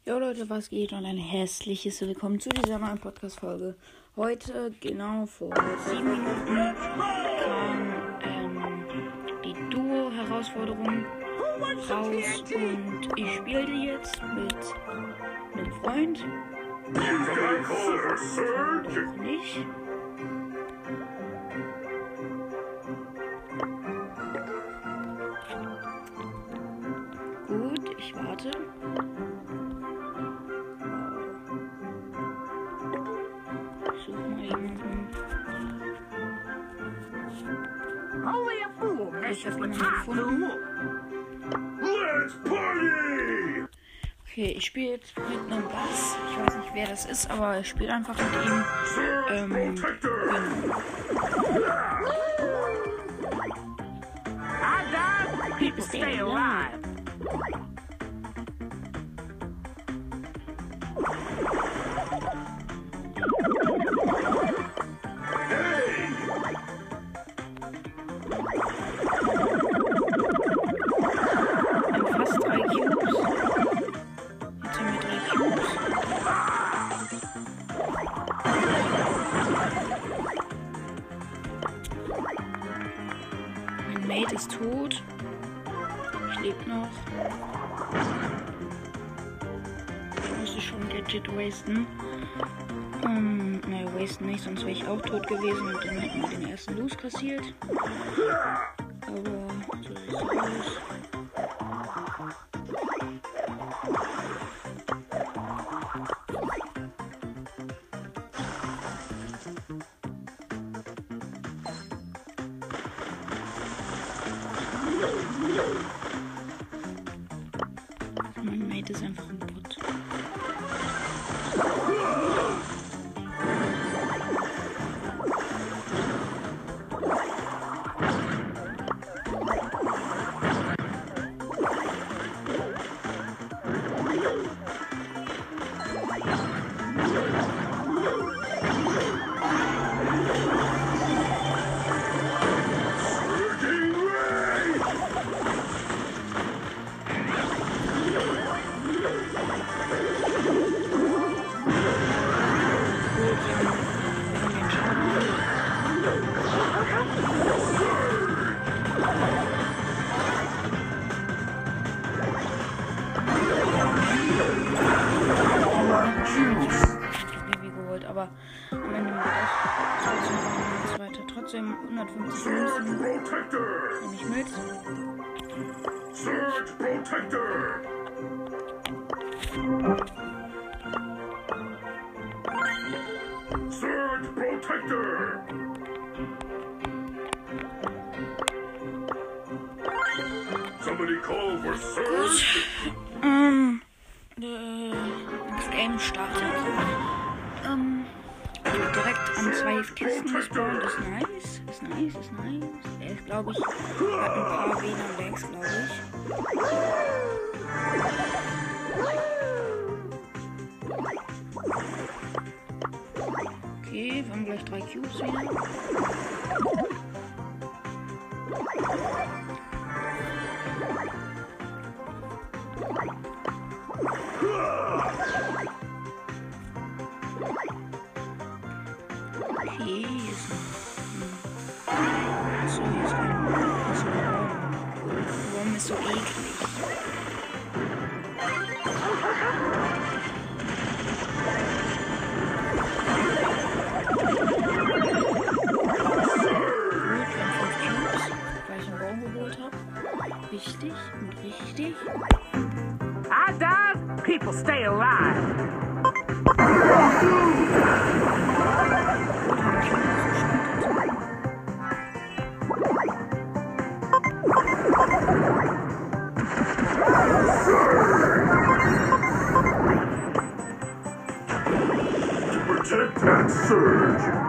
Jo Leute, was geht und ein hässliches Willkommen zu dieser neuen Podcast-Folge. Heute, genau vor 7 Minuten, kam die Duo-Herausforderung raus und ich spiele die jetzt mit einem Freund. Doch nicht. Gut, ich warte. Ich habe ihn gefunden. Okay, ich spiele jetzt mit einem Bass. Ich weiß nicht, wer das ist, aber ich spiele einfach mit ihm. People stay alive. Mate ist tot. Ich lebe noch. Ich musste schon legit wasten. Ne, wasten nicht, sonst wäre ich auch tot gewesen und dann hätten wir den ersten Loose kassiert. Aber so sieht es aus. Mein Mate ist einfach ein Bot. Aber am Ende wird das weiter. Trotzdem 150 Münzen. Nehme ich mit. Surge Protector! Surge Protector! Somebody call for Surge! Das Game startet. Direkt an 2 Kisten gespawnt. Ist nice. Ist nice. Er ist, glaube ich, hat ein paar WLAN-Lags, glaube ich. Okay, wir haben gleich 3 Cubes wieder. Okay, hier ist so, hier ist ein Wurm ist so eklig. Wichtig und richtig. I dive, people stay alive. To protect that surge!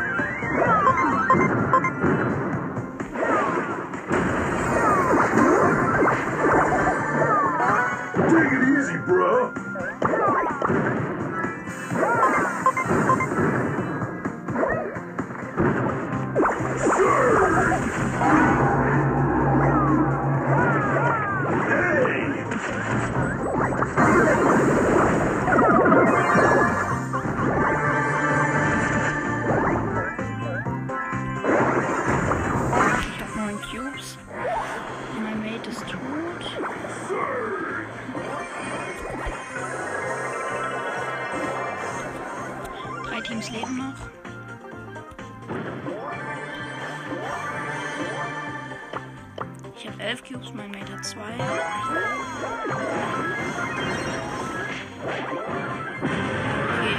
Take it easy, bro. Hey! Teams leben noch. Ich habe 11 Cubes, mein Mate hat 2. Okay.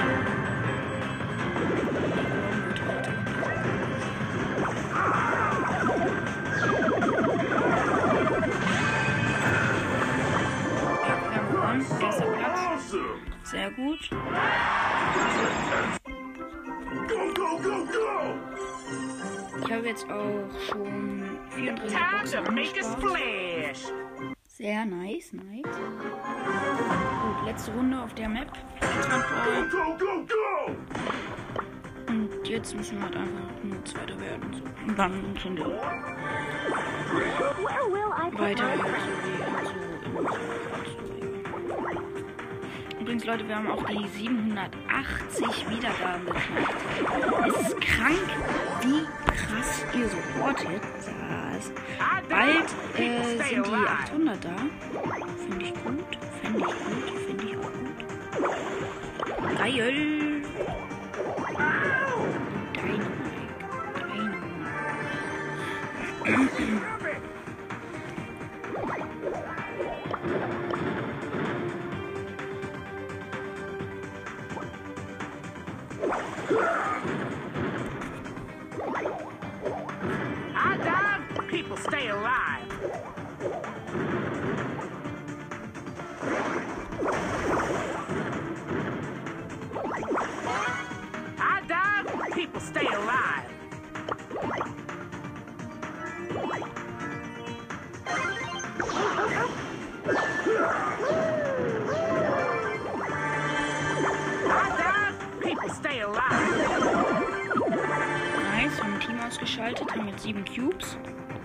Erster Platz. Sehr gut. Ich habe jetzt auch schon 34 Boxen angespart. Sehr nice. Gut, letzte Runde auf der Map. Und jetzt müssen wir halt einfach nur Zweiter werden. So. Und dann sind wir weiter. Übrigens, Leute, wir haben auch die 780 Wiedergaben geknackt. Es ist krank, wie krass ihr supportet. Das. Bald sind die 800 da. Finde ich gut. Finde ich auch gut. Geil. I dive, people stay alive. I dive, people stay alive. Stay alive. Nice, haben ein Team ausgeschaltet, haben jetzt 7 Cubes.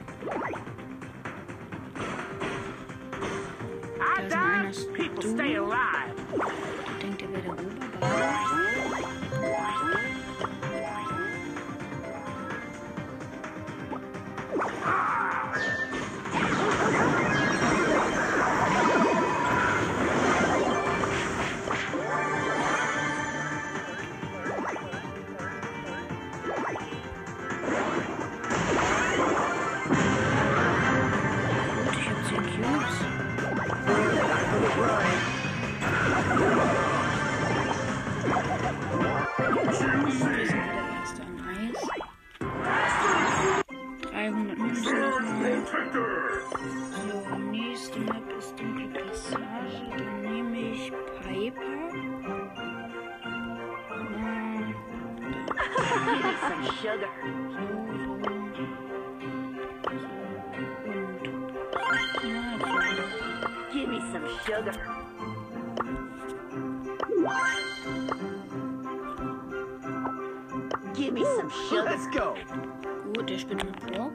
Da ist noch einer People stay alive. Ich denke, der wäre der Oberball. Give me some sugar. Give me some sugar. Let's go. Gut, der spielt mit Brock.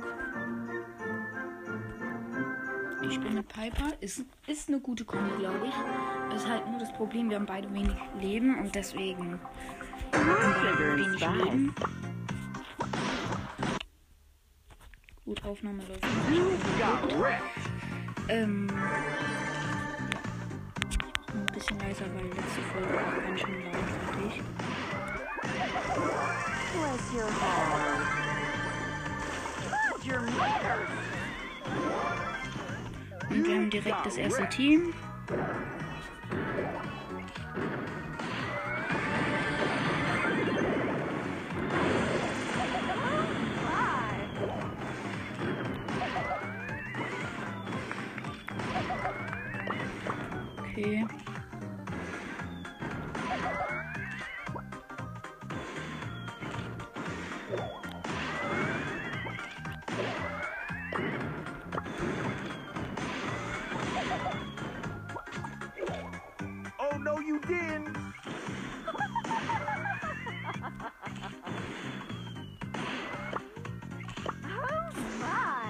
Ich spiele mit Piper. Ist eine gute Kombi, glaube ich. Ist halt nur das Problem, wir haben beide wenig Leben und deswegen wenig Leben. Gut, Aufnahme läuft nicht. Ein bisschen leiser, weil letzte Folge war ganz schön laut, fertig. Bless your heart. Your mother. Und wir haben direkt das erste Team. Okay. Oh no, you didn't. Oh my.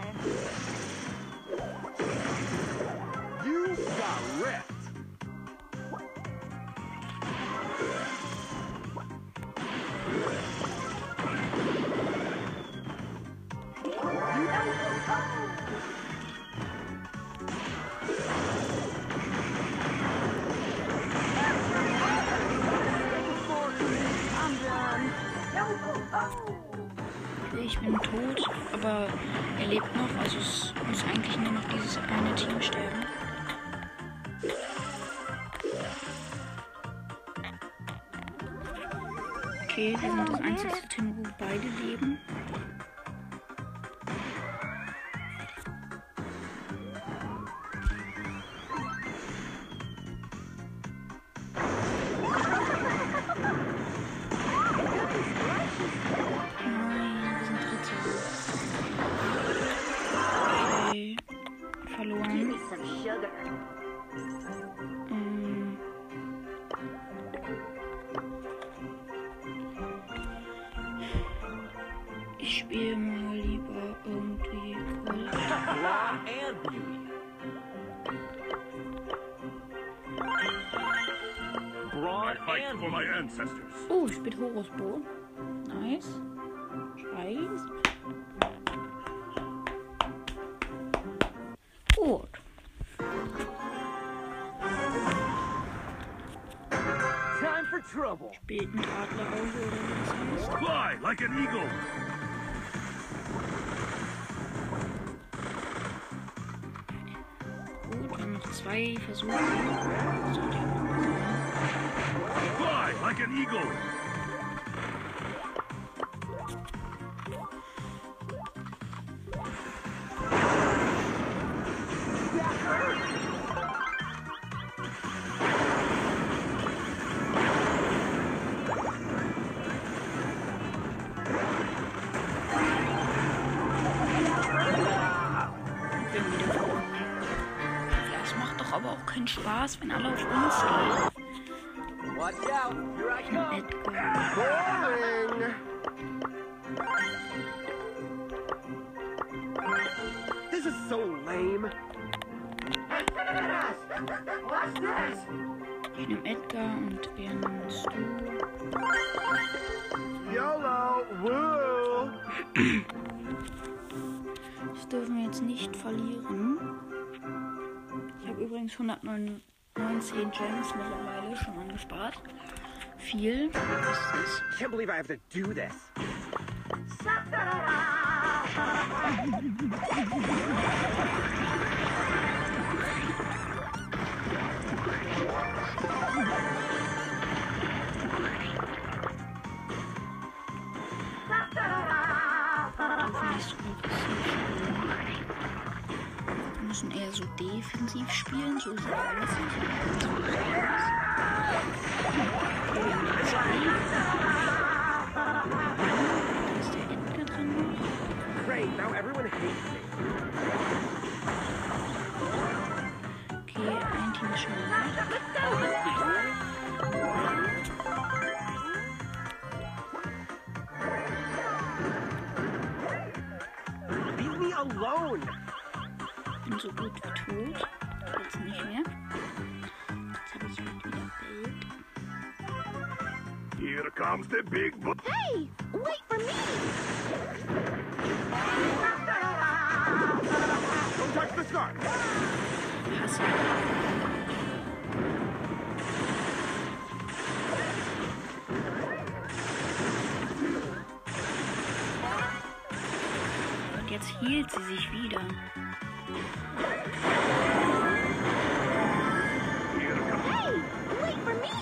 You got wrecked. bin tot, aber er lebt noch, also es muss eigentlich nur noch dieses eine Team sterben. Okay, wir sind das einzige Team, wo beide leben. Ich spiele mal lieber irgendwie Gold. And beauty. Brawn I fight and for my ancestors. Oh, ich spiele Horus Bo. Nice. Scheiß. Gut. time for trouble. Spielt ein Adlerauge oder wie das heißt. Fly like an eagle. Gut, wir haben noch 2 Versuche. Sollte ja noch mal sein. Fly like an eagle. Aber auch keinen Spaß, wenn alle auf uns gehen. Watch out, here I come. Edgar. Boring. This is so lame. What's this? Ich nehme Edgar und wer nimmst du? YOLO, woo. Das dürfen wir jetzt nicht verlieren. Ich habe übrigens 119 Gems mittlerweile schon angespart. Viel. Was ist das? Can't believe I have to do this. Dürfen nicht so aggressiv spielen. Wir müssen eher so defensiv spielen, so ist es alles nicht. Da ist der Edgar drin noch. Great, now everyone hates me. Okay, ein Team ist schon weg. Leave me alone. Ich bin so gut wie tot. Jetzt nicht mehr. Jetzt habe ich halt wieder Bild. Here comes the big boy. Hey, wait for me! Don't touch the scarf. Hasse. Und jetzt hielt sie sich wieder. Hey, wait for me!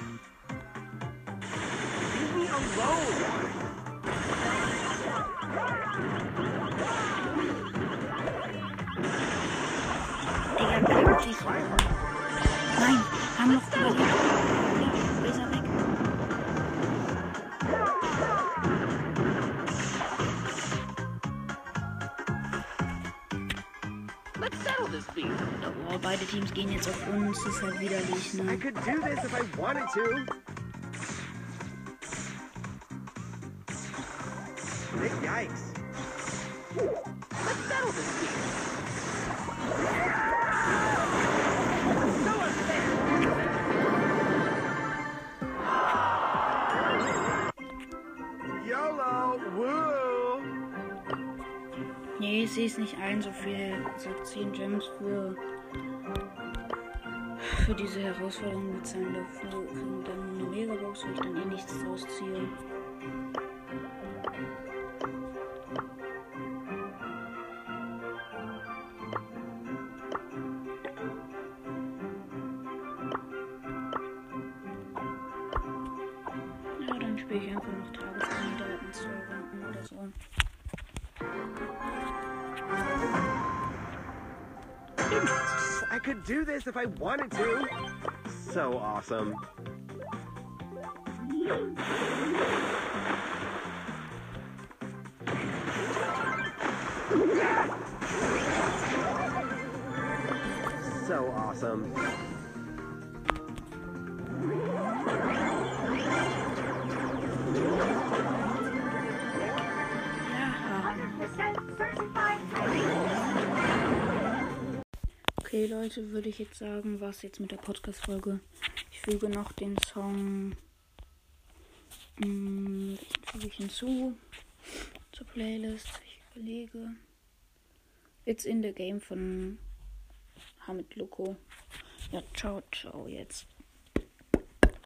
Leave me alone. Digga, kackt sich. Nein, haben noch überlebt. Ja, ist er weg. Let's settle this beef. Oh, beide Teams gehen jetzt auf uns. Das ist halt widerlich, I ne? could do this if I wanted to. Yikes. Let's settle this beef. So unfair. YOLO, woo. Nee, ich sehe es nicht ein, so viel, so 10 Gems für diese Herausforderung bezahlen. Dafür kriegen dann eine Megabox, wo ich dann eh nichts rausziehe. spiele ich einfach noch Tageskandidaten zu Runden oder so. I could do this if I wanted to. So awesome. So awesome. Okay, Leute, würde ich jetzt sagen, was jetzt mit der Podcast-Folge. Ich füge noch den Song welchen füge ich hinzu zur Playlist. Ich überlege. It's in the Game von Hamid Loco. Ja, ciao, ciao jetzt.